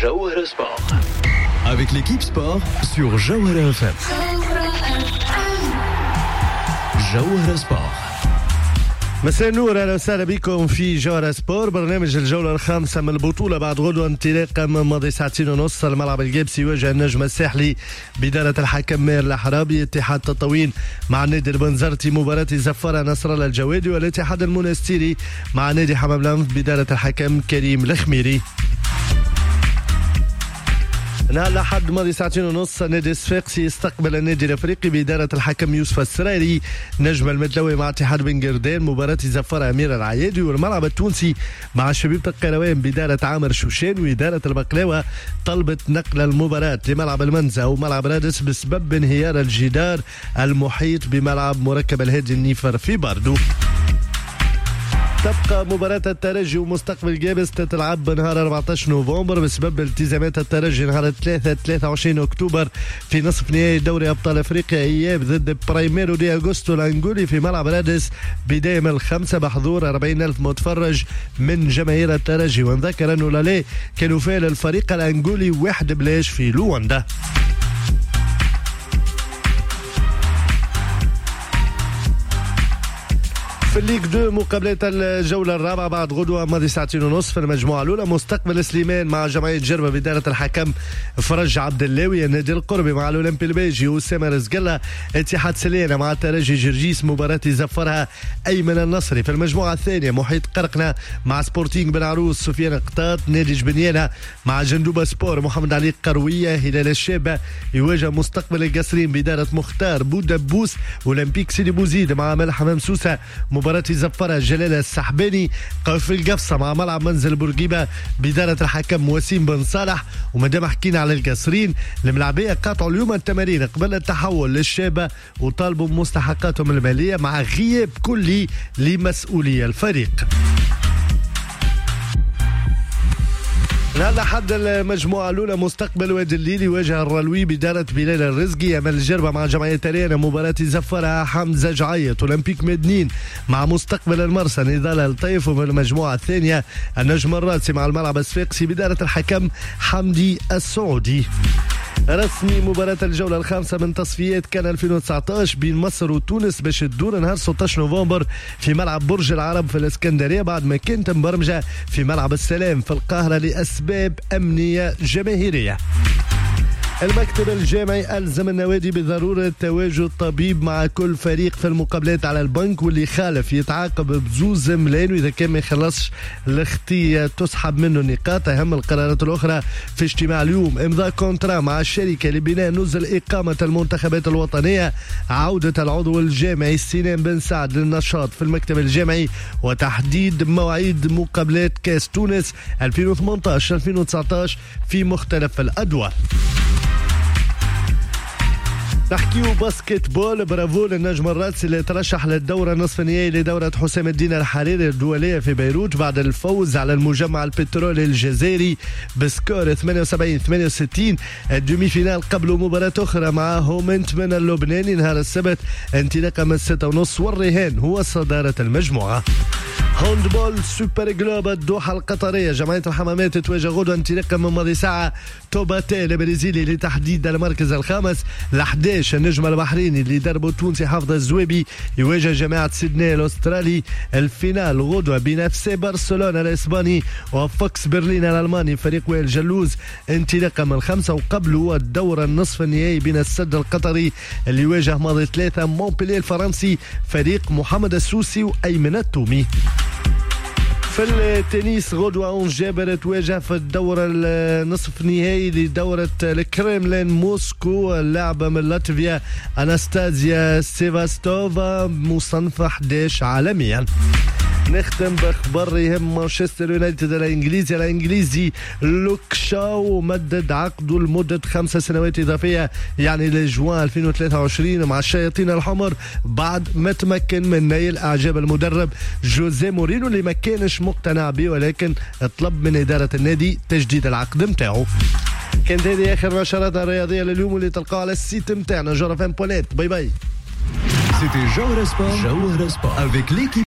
Jawhara Sport. Avec l'équipe sport sur Jawhara FM. Jawhara Sport. مساء النور، اهلا وسهلا بكم في جوهرة سبور، برنامج الجوله الخامسه من البطوله بعد غدوه انطلاقه من ماضي ساعتين ونص. الملعب الجابسي يواجه النجم الساحلي بدايه الحكم ماهر الحرابي. اتحاد تطاوين مع النادي البنزرتي مباراه زفاره نصر الله الجوادي، والاتحاد المنستيري مع نادي حمام الأنف بدايه الحكم كريم الخميري. نهار الأحد ماضي ساعتين ونص نادي الصفاقسي يستقبل النادي الافريقي بإدارة الحكم يوسف السراري. نجم المدلوي مع اتحاد بن قردان مباراة زفارة أمير العيادي، والملعب التونسي مع شبيبة القروان بإدارة عامر شوشان، وإدارة البقلاوة طلبت نقل المباراة لملعب المنزه وملعب رادس بسبب انهيار الجدار المحيط بملعب مركب الهادي النيفر في باردو. تبقى مباراة الترجي ومستقبل جابس تتلعب بنهار 14 نوفمبر بسبب التزامات الترجي نهار 23 أكتوبر في نصف نهائي دوري أبطال أفريقيا إياب ضد برايميرو دي أغوستو الأنغولي في ملعب رادس بداية من 5 بحضور 40,000 متفرج من جماهير الترجي. ونذكر أنه لالي كانوا فعل الفريق الأنغولي 1-0 في لواندا. في الليج 2 مقابلات الجولة الرابعة بعد غدوة ماضي ساعتين ونصف في المجموعة الأولى. مستقبل سليمان مع جمعية جربة بدارة الحكم فرج عبد اللاوي. النادي القربي مع الأولمبي البيجي أسامة رزقلة. اتحاد سليانة مع الترجي جرجيس مباراة زفرها أيمن النصري. في المجموعة الثانية محيط قرقنة مع سبورتينغ بن عروس سفيان قطاط. نادي جبنيانة مع جندوبة سبور محمد علي قروية. هلال الشابة يواجه مستقبل القصرين بدارة مختار بودبوس. أولمبيك سيدي بوزيد مع ملح حمام سوسة مباراة زفرة جلالة السحباني. قوف القفصة مع ملعب منزل بورقيبة بدارة الحكم وسيم بن صالح. ومادام حكينا على القصرين الملاعبية قاطعوا اليوم التمارين قبل التحول للشابة وطالبوا بمستحقاتهم المالية مع غياب كلي لمسؤولية الفريق. هذا حد المجموعة الأولى مستقبل وادي الليل يواجه الرلوي بدارة بلال الرزقي. أمل الجربة مع جمعية تريانا مباراة زفرها حمزة جعيط. أولمبيك مدنين مع مستقبل المرسى نضال الطيف. وفي المجموعة الثانية النجم الراسي مع الملعب الصفاقسي بدارة الحكم حمدي السعودي. رسمي مباراة الجولة الخامسة من تصفيات كان 2019 بين مصر وتونس باش تدور نهار 16 نوفمبر في ملعب برج العرب في الإسكندرية بعد ما كانت مبرمجة في ملعب السلام في القاهرة لأسباب أمنية جماهيرية. المكتب الجامعي ألزم النوادي بضرورة تواجد طبيب مع كل فريق في المقابلات على البنك، واللي خالف يتعاقب بزوز ملايين، وإذا كان ما يخلصش الاختيار تسحب منه النقاط. أهم القرارات الأخرى في اجتماع اليوم: إمضاء كونترا مع الشركة لبناء نزل إقامة المنتخبات الوطنية، عودة العضو الجامعي سنان بن سعد للنشاط في المكتب الجامعي، وتحديد مواعيد مقابلات كاس تونس 2018-2019 في مختلف الأدوار. نحكيو باسكت بول. برافو للنجم الراسي اللي ترشح للدورة نصف النهائي لدورة حسام الدين الحريري الدولية في بيروت بعد الفوز على المجمع البترولي الجزائري بسكور 78-68. الدومي فينال قبل مباراة أخرى مع هومنتمن اللبناني نهار السبت انطلاقا من 6:30، والرهان هو صدارة المجموعة. هاندبول سوبر جلوب الدوحة القطرية جمعية الحمامات تواجه غدوة انطلاقا من ماضي ساعة توباتي البرازيلي لتحديد المركز الخامس. ال11 النجم البحريني اللي دربه التونسي حافظ الزويبي يواجه جماعة سيدني الأسترالي. الفينال غدوة بين اف سي برشلونة الإسباني وفوكس برلين الألماني فريق وائل جلوز انطلاقا من 5. وقبله الدورة النصف النهائي بين السد القطري اللي يواجه ماضي 3 مونبلييه الفرنسي فريق محمد السوسي وأيمن التومي. في التنس غدوة أونج جابر تواجه في الدورة النصف نهائي لدورة الكريملين موسكو اللاعبة من لاتفيا أناستازيا سيفاستوفا مصنفة 11 عالميا. نختم باخبار يهم مانشستر يونايتد الانجليزي لوك شاو مدد عقده لمده 5 سنوات اضافيه يعني لجوان 2023 مع الشياطين الحمر بعد ما تمكن من نيل اعجاب المدرب جوزيه مورينو اللي ما كانش مقتنع به، ولكن طلب من اداره النادي تجديد العقد نتاعو. كانت هذه اخر نشراتنا الرياضيه لليوم اللي تلقاها على السيت نتاعنا جورفان بوليت. باي باي. C'était Jawhara Sport avec l'équipe